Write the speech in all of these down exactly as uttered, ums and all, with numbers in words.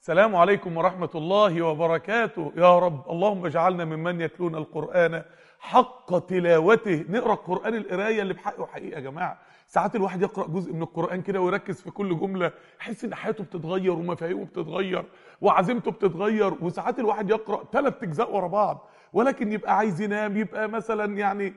السلام عليكم ورحمة الله وبركاته. يا رب اللهم اجعلنا ممن يتلون القرآن حق تلاوته. نقرأ القرآن القراية اللي بحقه حقيقة يا جماعة. ساعات الواحد يقرأ جزء من القرآن كده ويركز في كل جملة، يحس ان حياته بتتغير ومفاهيمه بتتغير وعزيمته بتتغير. وساعات الواحد يقرأ ثلاث اجزاء ورا بعض ولكن يبقى عايز ينام، يبقى مثلا يعني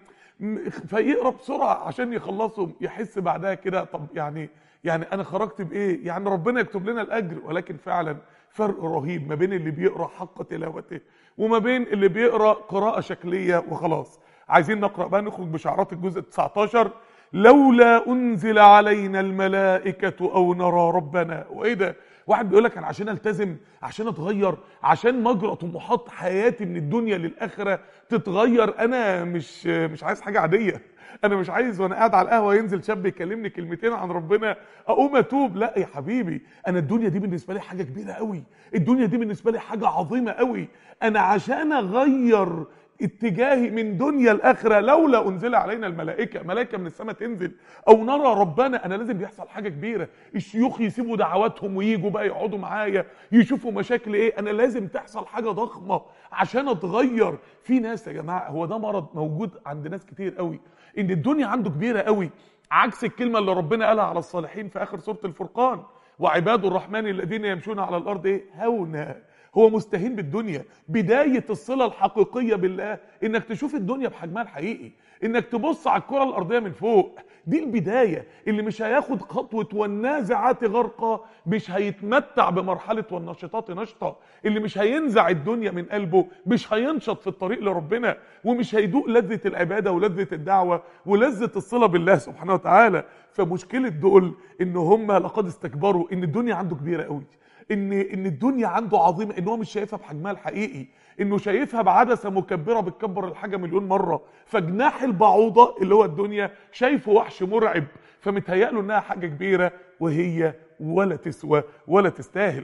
فيقرأ بسرعة عشان يخلصهم، يحس بعدها كده طب يعني يعني انا خرجت بايه؟ يعني ربنا يكتب لنا الاجر. ولكن فعلا فرق رهيب ما بين اللي بيقرأ حق تلاوته وما بين اللي بيقرأ قراءة شكلية وخلاص. عايزين نقرأ بقى، نخرج بشعارات الجزء تسعتاشر. لولا انزل علينا الملائكة او نرى ربنا. وايه ده؟ واحد بيقول لك انا عشان التزم، عشان اتغير، عشان مجرى طموحات حياتي من الدنيا للاخره تتغير، انا مش مش عايز حاجه عاديه. انا مش عايز وانا قاعد على القهوه ينزل شاب يكلمني كلمتين عن ربنا اقوم اتوب. لا يا حبيبي، انا الدنيا دي بالنسبه لي حاجه كبيره قوي، الدنيا دي بالنسبه لي حاجه عظيمه قوي. انا عشان اغير اتجاهي من دنيا الاخره لولا انزل علينا الملائكه، ملائكه من السماء تنزل او نرى ربنا، انا لازم بيحصل حاجه كبيره. الشيوخ يسيبوا دعواتهم وييجوا بقى يقعدوا معايا يشوفوا مشاكل ايه، انا لازم تحصل حاجه ضخمه عشان اتغير. في ناس يا جماعه، هو ده مرض موجود عند ناس كتير قوي، ان الدنيا عنده كبيره قوي، عكس الكلمه اللي ربنا قالها على الصالحين في اخر سوره الفرقان: وعباد الرحمن الذين يمشون على الارض ايه؟ هونا. هو مستهين بالدنيا. بداية الصلة الحقيقية بالله انك تشوف الدنيا بحجمها الحقيقي، انك تبص على الكرة الارضية من فوق. دي البداية. اللي مش هياخد خطوة والنازعات غرقا مش هيتمتع بمرحلة والنشطات نشطة. اللي مش هينزع الدنيا من قلبه مش هينشط في الطريق لربنا، ومش هيدوق لذة العبادة ولذة الدعوة ولذة الصلة بالله سبحانه وتعالى. فمشكلة دول ان هم لقد استكبروا، ان الدنيا عنده كبيرة قوي، ان ان الدنيا عنده عظيمه، ان هو مش شايفها بحجمها الحقيقي، انه شايفها بعدسه مكبره بتكبر الحاجه مليون مره. فجناح البعوضه اللي هو الدنيا شايفه وحش مرعب، فمتهيأله انها حاجه كبيره وهي ولا تسوى ولا تستاهل.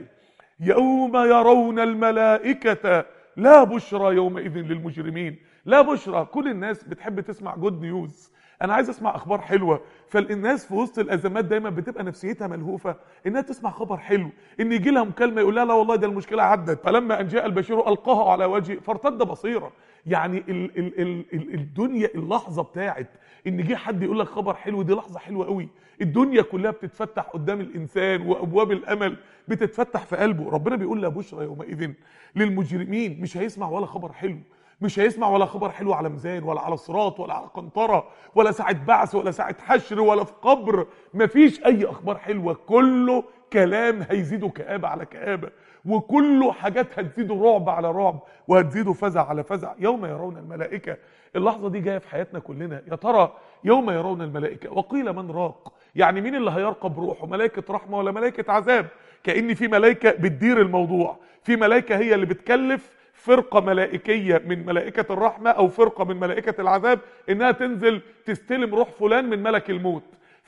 يوم يرون الملائكه لا بشرى يومئذ للمجرمين. لا بشرى. كل الناس بتحب تسمع جود نيوز، انا عايز اسمع اخبار حلوه. فالناس في وسط الازمات دايما بتبقى نفسيتها ملهوفه انها تسمع خبر حلو، ان يجي لها مكالمه يقول لها لا والله ده المشكله عدت، فلما ان جاء البشير القاه على وجهه فارتد بصيره. يعني ال ال ال ال الدنيا اللحظه بتاعت ان جه حد يقول لك خبر حلو دي لحظه حلوه قوي. الدنيا كلها بتتفتح قدام الانسان وابواب الامل بتتفتح في قلبه. ربنا بيقول لا بشرى يومئذ للمجرمين. مش هيسمع ولا خبر حلو، مش هيسمع ولا خبر حلو على ميزان ولا على صراط ولا على قنطرة ولا ساعة بعث ولا ساعة حشر ولا في قبر. مفيش اي اخبار حلوة، كله كلام هيزيده كآبة على كآبة، وكله حاجات هتزيده رعب على رعب وهتزيده فزع على فزع. يوم يرون الملائكة، اللحظة دي جاية في حياتنا كلنا. يا ترى يوم يرون الملائكة وقيل من راق، يعني مين اللي هيرقى بروحه؟ ملائكة رحمة ولا ملائكة عذاب؟ كأن في ملائكة بتدير الموضوع، في ملائكة هي اللي بتكلف فرقة ملائكية من ملائكة الرحمة او فرقة من ملائكة العذاب انها تنزل تستلم روح فلان من ملك الموت.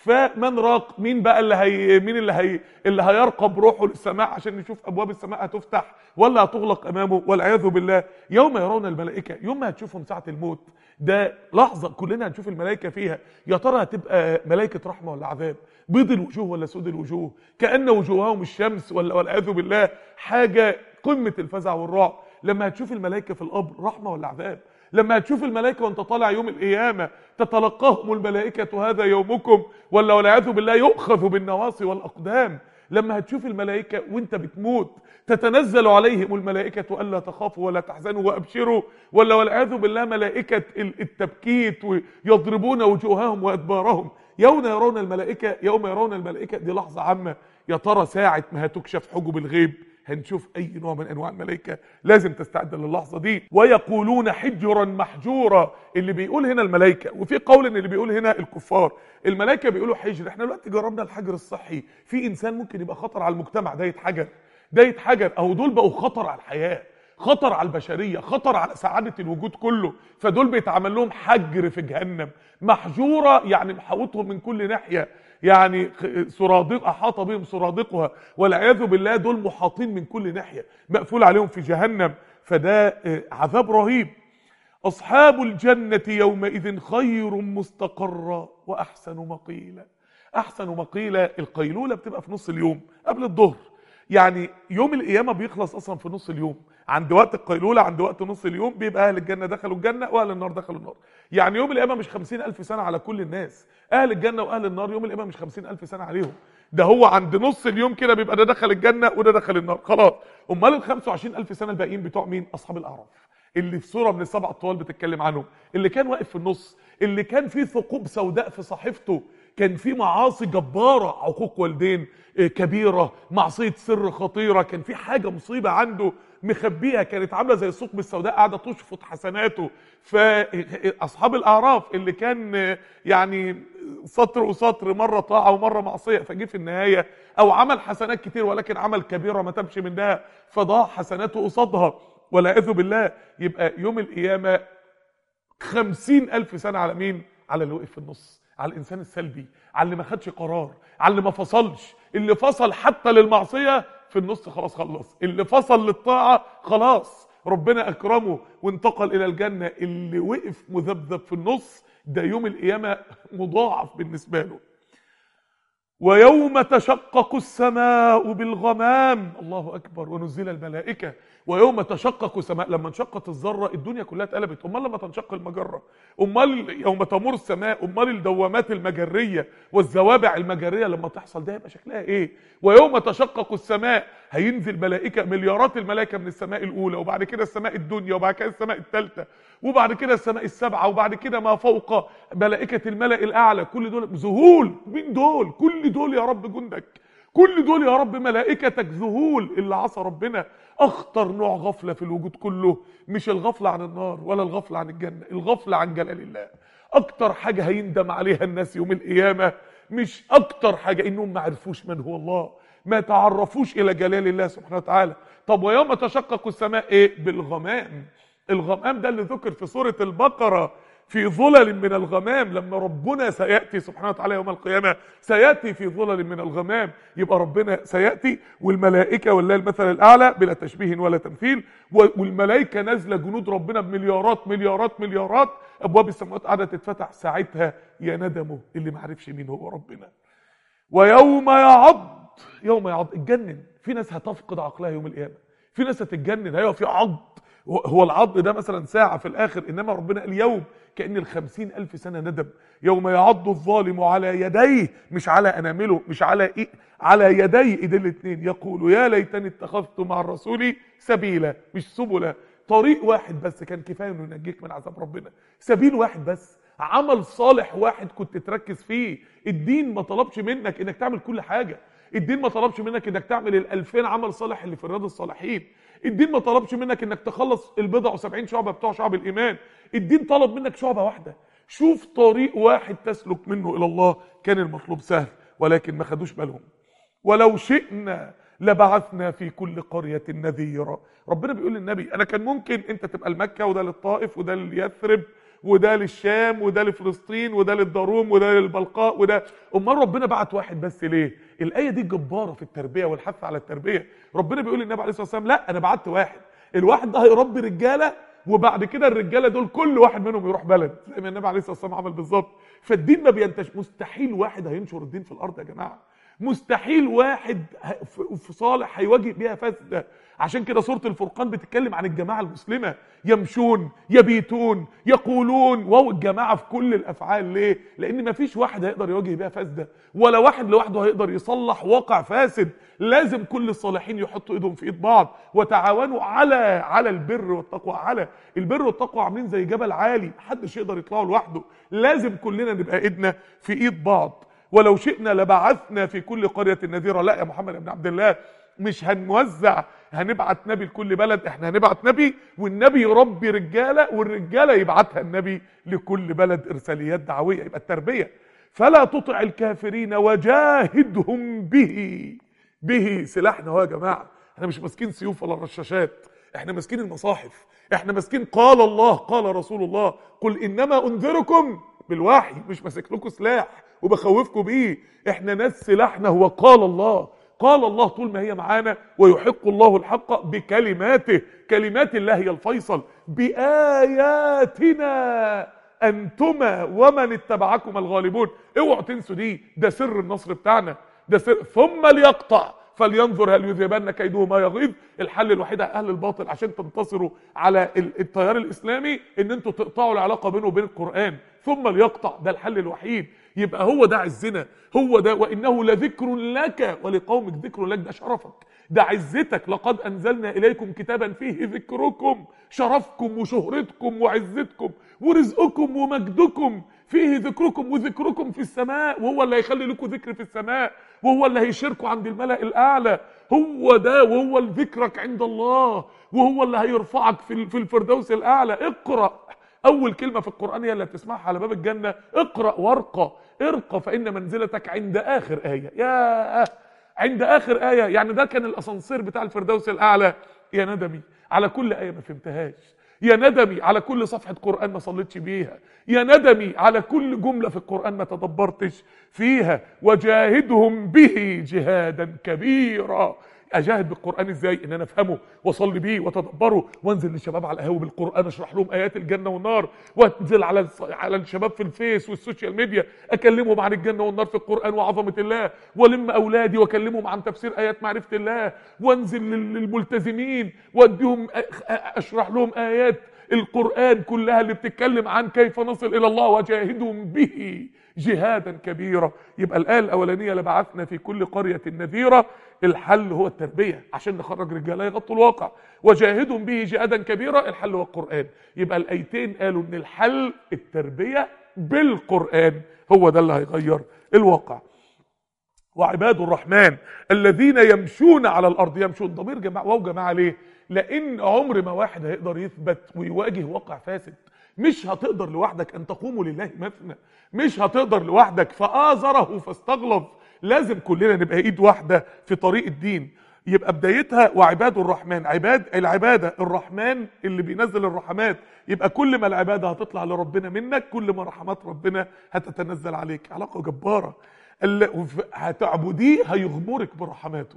فمن راق، مين بقى اللي هي مين اللي هي اللي هيرقى بروحه للسماء عشان نشوف ابواب السماء هتفتح ولا هتغلق امامه والعياذ بالله. يوم يرون الملائكة، يوم ما هتشوفهم ساعة الموت، ده لحظة كلنا هنشوف الملائكة فيها. يا ترى هتبقى ملائكة رحمة ولا عذاب؟ بيض الوجوه ولا سود الوجوه؟ كأن وجوههم الشمس ولا والعياذ بالله حاجة قمة الفزع والرعب. لما هتشوف الملائكة في القبر رحمة ولا عذاب؟ لما هتشوف الملائكة وانت طالع يوم القيامة تتلقاهم الملائكة هذا يومكم ولا والعياذ بالله يؤخذ بالنواصي والأقدام؟ لما هتشوف الملائكة وانت بتموت تتنزل عليهم الملائكة ألا تخافوا ولا تحزنوا وأبشروا ولا والعياذ بالله ملائكة التبكيت ويضربون وجوههم وأدبارهم. يوم يرون الملائكة، يوم يرون الملائكة دي لحظة عامة. يا ترى ساعة ما هتكشف حجب الغيب هنشوف اي نوع من انواع الملائكه، لازم تستعد للحظه دي. ويقولون حجرا محجورا، اللي بيقول هنا الملائكه، وفي قول ان اللي بيقول هنا الكفار. الملائكه بيقولوا حجر. احنا دلوقتي جربنا الحجر الصحي، في انسان ممكن يبقى خطر على المجتمع ده يتحجر، ده يتحجر، اهو دول بقوا خطر على الحياه، خطر على البشريه، خطر على سعاده الوجود كله. فدول بيتعمل لهم حجر في جهنم. محجوره يعني محاوطهم من كل ناحيه، يعني سرادق احاط بهم سرادقها والعياذ بالله، دول محاطين من كل ناحيه، مقفول عليهم في جهنم. فده عذاب رهيب. اصحاب الجنه يومئذ خير مستقرا واحسن مقيلا. احسن مقيلا، القيلوله بتبقى في نص اليوم قبل الظهر، يعني يوم القيامه بيخلص اصلا في نص اليوم، عند وقت القيلوله، عند وقت نص اليوم بيبقى اهل الجنه دخلوا الجنه واهل النار دخلوا النار. يعني يوم القيامه مش خمسين الف سنه على كل الناس، اهل الجنه واهل النار يوم القيامه مش خمسين الف سنه عليهم، ده هو عند نص اليوم كده بيبقى ده دخل الجنه وده دخل النار خلاص. امال ال خمسة وعشرين الف سنه الباقيين بتوع مين؟ اصحاب الاعراف، اللي في سوره من السبع الطوال بتتكلم عنهم، اللي كان واقف في النص، اللي كان فيه ثقوب سوداء في صحيفته، كان في معاصي جباره، عقوق والدين كبيره، معصيه سر خطيره، كان في حاجه مصيبه عنده مخبيها كانت عامله زي الثقب السوداء قاعده تشفط حسناته. فاصحاب الاعراف اللي كان يعني سطر وسطر، مره طاعه ومره معصيه، فجه في النهايه او عمل حسنات كتير ولكن عمل كبيره ما تمشي منها فضاع حسناته قصادها والعياذ بالله. يبقى يوم القيامه خمسين الف سنه على مين؟ على اللي وقف في النص، على الانسان السلبي، على اللي ما خدش قرار، على اللي ما فصلش، اللي فصل حتى للمعصيه في النص خلاص خلص، اللي فصل للطاعه خلاص ربنا اكرمه وانتقل الى الجنه، اللي وقف مذبذب في النص ده يوم القيامه مضاعف بالنسبه له. ويوم تشقق السماء بالغمام، الله اكبر، ونزل الملائكه. ويوم تشقق السماء، لما انشقت الذره الدنيا كلها اتقلبت، امال لما تنشق المجره، امال يوم تمر السماء، امال الدوامات المجريه والزوابع المجريه لما تحصل ده يبقى شكلها ايه؟ ويوم تشقق السماء هينزل ملائكه، مليارات الملائكه من السماء الاولى، وبعد كده السماء الدنيا، وبعد كده السماء الثالثه، وبعد كده السماء السبعه، وبعد كده ما فوق ملائكه الملأ الاعلى. كل دول ذهول، مين دول؟ كل دول يا رب جندك، كل دول يا رب ملائكتك ذهول اللي عصى ربنا. اخطر نوع غفله في الوجود كله مش الغفله عن النار ولا الغفله عن الجنه، الغفله عن جلال الله. اكتر حاجه هيندم عليها الناس يوم القيامه مش اكتر حاجه انهم ما عرفوش من هو الله، ما تعرفوش الى جلال الله سبحانه وتعالى. طب ويوم تشقق السماء ايه؟ بالغمام. الغمام ده اللي ذكر في سوره البقره، في ظلل من الغمام، لما ربنا سيأتي سبحانه وتعالى يوم القيامة سيأتي في ظلل من الغمام. يبقى ربنا سيأتي والملائكة والله المثل الأعلى بلا تشبيه ولا تمثيل، والملائكة نازلة جنود ربنا بمليارات مليارات مليارات، أبواب السماوات قاعدة تتفتح، ساعتها يا ندمه اللي ما عرفش مين هو ربنا. ويوم يعض، يوم يعض اتجنن، في ناس هتفقد عقلها يوم القيامة، في ناس هتتجنن، هيبقى في عض. هو العض ده مثلا ساعة في الآخر، إنما ربنا اليوم كأن الخمسين ألف سنة ندم. يوم يعض الظالم على يديه، مش على أنامله، مش على إيه، على يديه إيدين الاثنين، يقول يا ليتني اتخذت مع الرسول سبيلا، مش سبلا، طريق واحد بس كان كفاية إنه ينجيك من عذاب ربنا، سبيل واحد بس، عمل صالح واحد كنت تركز فيه. الدين ما طلبش منك إنك تعمل كل حاجة، الدين ما طلبش منك إنك تعمل الألفين عمل صالح اللي في رياض الصالحين، الدين ما طلبش منك انك تخلص البضع وسبعين شعبة بتوع شعب الايمان، الدين طلب منك شعبة واحدة. شوف طريق واحد تسلك منه الى الله، كان المطلوب سهل ولكن ما خدوش بالهم. ولو شئنا لبعثنا في كل قرية نذيرا. ربنا بيقول للنبي انا كان ممكن انت تبقى لمكة وده للطائف وده ليثرب وده للشام وده لفلسطين وده للداروم وده للبلقاء وده، امال ربنا بعت واحد بس ليه؟ الايه دي جباره في التربيه والحث على التربيه. ربنا بيقول للنبي عليه الصلاه والسلام لا انا بعت واحد، الواحد ده هيربي رجاله وبعد كده الرجاله دول كل واحد منهم يروح بلد زي ما النبي عليه الصلاه والسلام عمل بالظبط. فالدين ما بينتش، مستحيل واحد هينشر الدين في الارض يا جماعه، مستحيل واحد في صالح هيواجه بيها فاسده. عشان كده سورة الفرقان بتتكلم عن الجماعة المسلمة، يمشون يبيتون يقولون، واو الجماعة في كل الأفعال. ليه؟ لأن مفيش واحد هيقدر يواجه بيها فاسدة، ولا واحد لوحده هيقدر يصلح واقع فاسد. لازم كل الصالحين يحطوا ايدهم في ايد بعض، وتعاونوا على على البر والتقوى. على البر والتقوى عاملين زي جبل عالي محدش يقدر يطلعه لوحده، لازم كلنا نبقى ايدنا في ايد بعض. ولو شئنا لبعثنا في كل قرية نذيرا. لا يا محمد بن عبد الله، مش هنوزع هنبعت نبي لكل بلد، احنا هنبعت نبي والنبي يربي رجاله والرجاله يبعتها النبي لكل بلد ارساليات دعويه. يبقى التربيه. فلا تطع الكافرين وجاهدهم به. به سلاحنا هو يا جماعه، احنا مش ماسكين سيوف ولا رشاشات، احنا ماسكين المصاحف، احنا ماسكين قال الله قال رسول الله، قل انما انذركم بالوحي، مش ماسك لكم سلاح وبخوفكم بيه. احنا ناس سلاحنا هو قال الله قال الله، طول ما هي معانا. ويحق الله الحق بكلماته، كلمات الله هي الفيصل. بآياتنا أنتما ومن اتبعكم الغالبون. اوعوا تنسوا دي، ده سر النصر بتاعنا، ده سر. ثم ليقطع فلينظر هل يذهبن كيده ما يغيظ. الحل الوحيد على اهل الباطل عشان تنتصروا على التيار الاسلامي ان انتوا تقطعوا العلاقه بينه وبين القران، ثم ليقطع. ده الحل الوحيد. يبقى هو ده عزنا، هو ده. وانه لذكر لك ولقومك. ذكر لك ده شرفك، ده عزتك. لقد انزلنا اليكم كتابا فيه ذكركم، شرفكم وشهرتكم وعزتكم ورزقكم ومجدكم. فيه ذكركم، وذكركم في السماء، وهو اللي هيخلي لكم ذكر في السماء، وهو اللي هيشاركوا عند الملأ الاعلى. هو ده، وهو اللي ذكرك عند الله، وهو اللي هيرفعك في في الفردوس الاعلى. اقرأ. اول كلمه في القران هي اللي هتسمعها على باب الجنه. اقرأ وارقى. ارقى فان منزلتك عند اخر ايه. يا عند اخر ايه، يعني ده كان الاسانسير بتاع الفردوس الاعلى. يا ندمي على كل ايه ما فهمتهاش، يا ندمي على كل صفحه قران ما صليتش بيها، يا ندمي على كل جمله في القران ما تدبرتش فيها. وجاهدهم به جهادا كبيرا. اجاهد بالقران ازاي؟ ان انا افهمه واصلي بيه واتدبره، وانزل للشباب على القهاوي بالقران اشرح لهم ايات الجنه والنار، وانزل على على الشباب في الفيس والسوشيال ميديا اكلمهم عن الجنه والنار في القران وعظمه الله، والم اولادي واكلمهم عن تفسير ايات معرفه الله، وانزل للملتزمين واديهم اشرح لهم ايات القرآن كلها اللي بتتكلم عن كيف نصل إلى الله. وجاهدهم به جهادا كبيرا. يبقى الآية الأولانية لبعثنا في كل قرية نذيرا، الحل هو التربية عشان نخرج رجالة يغطوا الواقع. وجاهدهم به جهادا كبيرا، الحل هو القرآن. يبقى الآيتين قالوا إن الحل التربية بالقرآن، هو ده اللي هيغير الواقع. وعباد الرحمن الذين يمشون على الأرض. يمشون ضمير جماعة واو جماعة ليه؟ لأن عمر ما واحد هيقدر يثبت ويواجه واقع فاسد. مش هتقدر لوحدك أن تقوموا لله مثنى، مش هتقدر لوحدك. فآزره فاستغلظ. لازم كلنا نبقى ايد واحدة في طريق الدين. يبقى بدايتها وعباد الرحمن. عباد العبادة الرحمن اللي بينزل الرحمات. يبقى كل ما العبادة هتطلع لربنا منك كل ما رحمات ربنا هتتنزل عليك. علاقة جبارة. هتعبديه هيغمرك برحماته،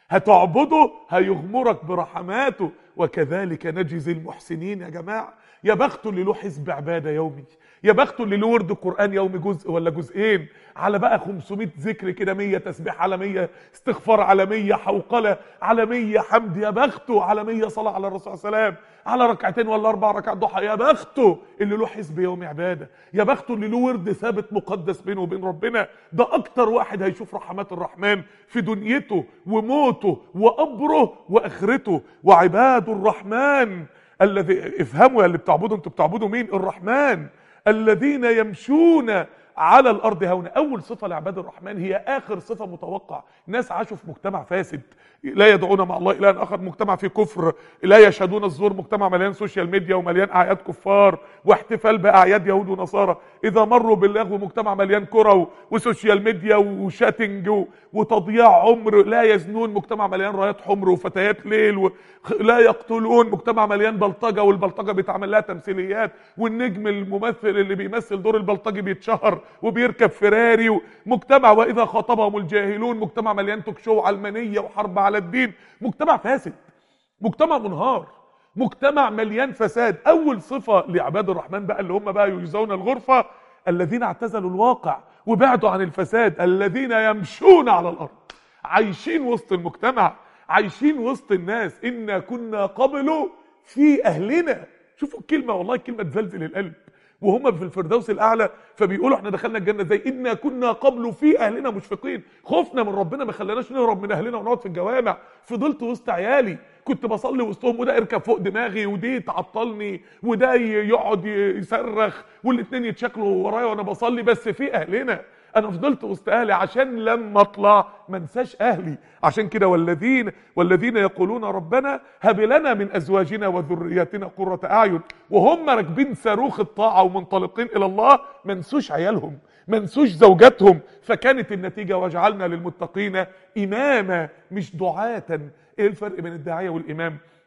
هتعبده هيغمرك برحماته. وكذلك نجزي المحسنين. يا جماعة يا بخته اللي له حزب عبادة يومي، يا بخته اللي له ورد قرآن يومي جزء ولا جزئين، على بقى خمسمائة ذكر كده، مية تسبيح على مية، استغفار على مية، حوقلة على مية، حمد. يا بخته على مية صلاة على الرسول صلى الله عليه وسلم، على ركعتين ولا اربع ركعات ضحى. يا بخته اللي له حزب يومي عبادة، يا بخته اللي له ورد ثابت مقدس بينه وبين ربنا. ده اكتر واحد هيشوف رحمات الرحمن في دنيته وموته وقبره واخرته. وعباد الرحمن الذي، افهموا يا اللي بتعبدوا، انتوا بتعبدوا مين؟ الرحمن. الذين يمشون على الارض هونا. اول صفه لعباد الرحمن هي اخر صفه متوقع. ناس عاشوا في مجتمع فاسد، لا يدعون مع الله الها اخر، مجتمع فيه كفر، لا يشهدون الزور، مجتمع مليان سوشيال ميديا ومليان اعياد كفار واحتفال باعياد يهود ونصارى. اذا مروا باللغو مجتمع مليان كره وسوشيال ميديا وشاتنج وتضييع عمر. لا يزنون، مجتمع مليان رايات حمر وفتيات ليل. و... لا يقتلون، مجتمع مليان بلطجه، والبلطجه بيتعمل لها تمثيليات، والنجم الممثل اللي بيمثل دور البلطجي بيتشهر وبيركب فيراري. مجتمع واذا خاطبهم الجاهلون، مجتمع مليان توك شو علمانيه وحرب على الدين. مجتمع فاسد، مجتمع منهار، مجتمع مليان فساد. اول صفه لعباد الرحمن بقى اللي هم بقى يجزون الغرفه، الذين اعتزلوا الواقع وبعدوا عن الفساد، الذين يمشون على الارض، عايشين وسط المجتمع، عايشين وسط الناس. إنا كنا قبل في أهلنا. شوفوا الكلمة، والله الكلمة تزلزل القلب. وهم في الفردوس الأعلى فبيقولوا احنا دخلنا الجنة زي إنا كنا قبل في أهلنا مشفقين. خوفنا من ربنا ما خلاناش نهرب من أهلنا ونقعد في الجوامع. فضلت وسط عيالي، كنت بصلي وسطهم، وده يركب فوق دماغي، ودي تعطلني، وده يقعد يصرخ، والاتنين يتشكلوا ورايا وانا بصلي، بس في أهلنا. انا فضلت وسط اهلي عشان لما اطلع ما انساش اهلي. عشان كده والذين والذين يقولون ربنا هب لنا من ازواجنا وذرياتنا قرة اعين. وهم راكبين صاروخ الطاعه ومنطلقين الى الله ما نسوش عيالهم، ما نسوش زوجاتهم. فكانت النتيجه وجعلنا للمتقين اماما مش دعاة. ايه الفرق بين الداعيه والامام؟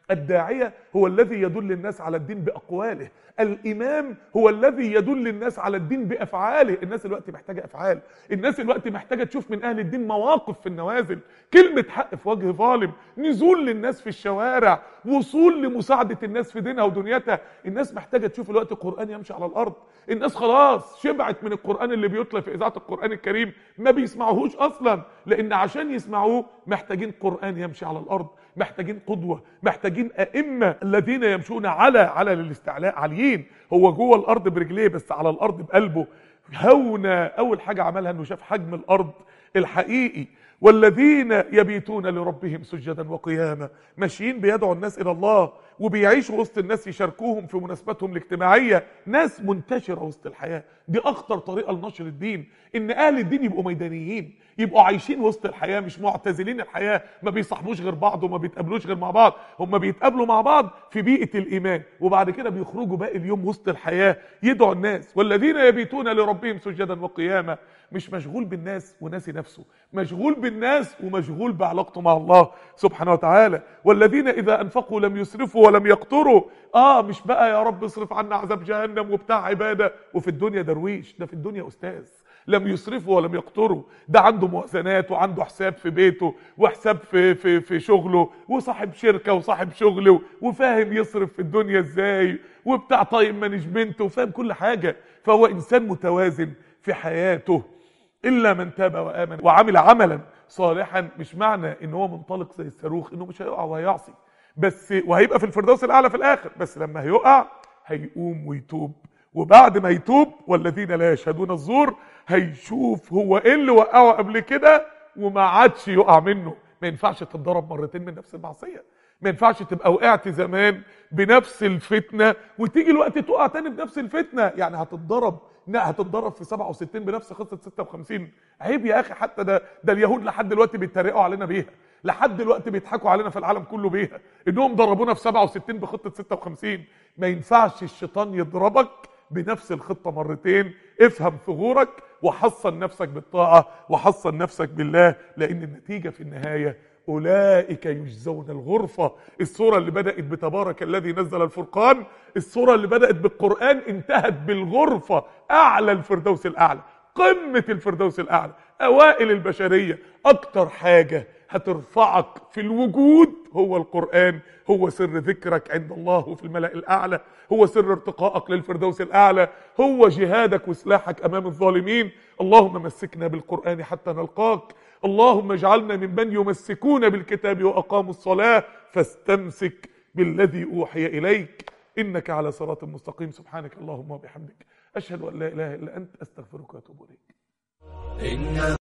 الداعية هو الذي يدل الناس على الدين بأقواله، الإمام هو الذي يدل الناس على الدين بأفعاله. الناس الوقت محتاجة أفعال، الناس الوقت محتاجة تشوف من أهل الدين مواقف في النوازل، كلمة حق في وجه ظالم، نزول للناس في الشوارع، وصول لمساعدة الناس في دينها ودنيتها. الناس محتاجة تشوف الوقت القرآن يمشي على الأرض. الناس خلاص شبعت من القرآن اللي بيتلى في إذاعة القرآن الكريم، ما بيسمعوهوش أصلا، لأن عشان يسمعوه محتاجين قرآن يمشي على الأرض، محتاجين قدوة، محتاجين أئمة الذين يمشون على على الاستعلاء عاليين. هو جوه الأرض برجليه بس على الأرض بقلبه. هونا أول حاجة عملها أنه شاف حجم الأرض الحقيقي. والذين يبيتون لربهم سجدا وقياما، ماشيين بيدعوا الناس إلى الله وبيعيشوا وسط الناس، يشاركوهم في مناسباتهم الاجتماعية، ناس منتشرة وسط الحياة. دي أخطر طريقة لنشر الدين، إن أهل الدين يبقوا ميدانيين، يبقوا عايشين وسط الحياة، مش معتزلين الحياة، ما بيصاحبوش غير بعض وما بيتقابلوش غير مع بعض. هم بيتقابلوا مع بعض في بيئة الإيمان، وبعد كده بيخرجوا باقي اليوم وسط الحياة يدعوا الناس. والذين يبيتون لربهم سجدا وقياما، مش مشغول بالناس وناسي نفسه، مشغول بالناس ومشغول بعلاقته مع الله سبحانه وتعالى. والذين إذا أنفقوا لم يسرفوا ولم يقتروا. آه مش بقى يا رب اصرف عنا عذاب جهنم وبتاع عبادة وفي الدنيا درويش، ده في الدنيا أستاذ. لم يسرفوا ولم يقتروا، ده عنده موازنات وعنده حساب في بيته وحساب في في في شغله، وصاحب شركة وصاحب شغله، وفاهم يصرف في الدنيا ازاي، وبتاع تايم مانجمنت، وفاهم كل حاجة. فهو إنسان متوازن في حياته. إلا من تاب وآمن وعمل عملا صالحا، مش معنى إن هو منطلق زي الصاروخ إنه مش هيقع وهيعصي بس، وهيبقى في الفردوس الأعلى في الآخر، بس لما هيقع هيقوم ويتوب. وبعد ما يتوب والذين لا يشهدون الزور، هيشوف هو ايه اللي وقعه قبل كده وما عادش يقع منه. ما ينفعش تتضرب مرتين من نفس المعصية، ما ينفعش تبقى وقعت زمان بنفس الفتنة وتيجي الوقت تقع تاني بنفس الفتنة. يعني هتتضرب هتتضرب في سبعة وستين بنفس قصة ستة وخمسين، عيب يا اخي. حتى ده ده اليهود لحد دلوقتي بيتريقوا علينا بيها، لحد دلوقتي بيضحكوا علينا في العالم كله بيها، انهم ضربونا في سبعة وستين بخطة ستة وخمسين. ما ينفعش الشيطان يضربك بنفس الخطة مرتين. افهم ثغورك وحصن نفسك بالطاعة وحصن نفسك بالله، لأن النتيجة في النهاية أولئك يجزون الغرفة. السورة اللي بدأت بتبارك الذي نزل الفرقان، السورة اللي بدأت بالقرآن انتهت بالغرفة، أعلى الفردوس الأعلى، قمة الفردوس الأعلى، أوائل البشرية. أكتر حاجة هترفعك في الوجود هو القرآن، هو سر ذكرك عند الله في الملأ الأعلى، هو سر ارتقائك للفردوس الأعلى، هو جهادك وسلاحك أمام الظالمين. اللهم مسكنا بالقرآن حتى نلقاك، اللهم اجعلنا ممن يمسكون بالكتاب وأقاموا الصلاة، فاستمسك بالذي أوحي إليك إنك على صراط مستقيم. سبحانك اللهم وبحمدك، أشهد أن لا إله إلا أنت، أستغفرك وأتوب إليك.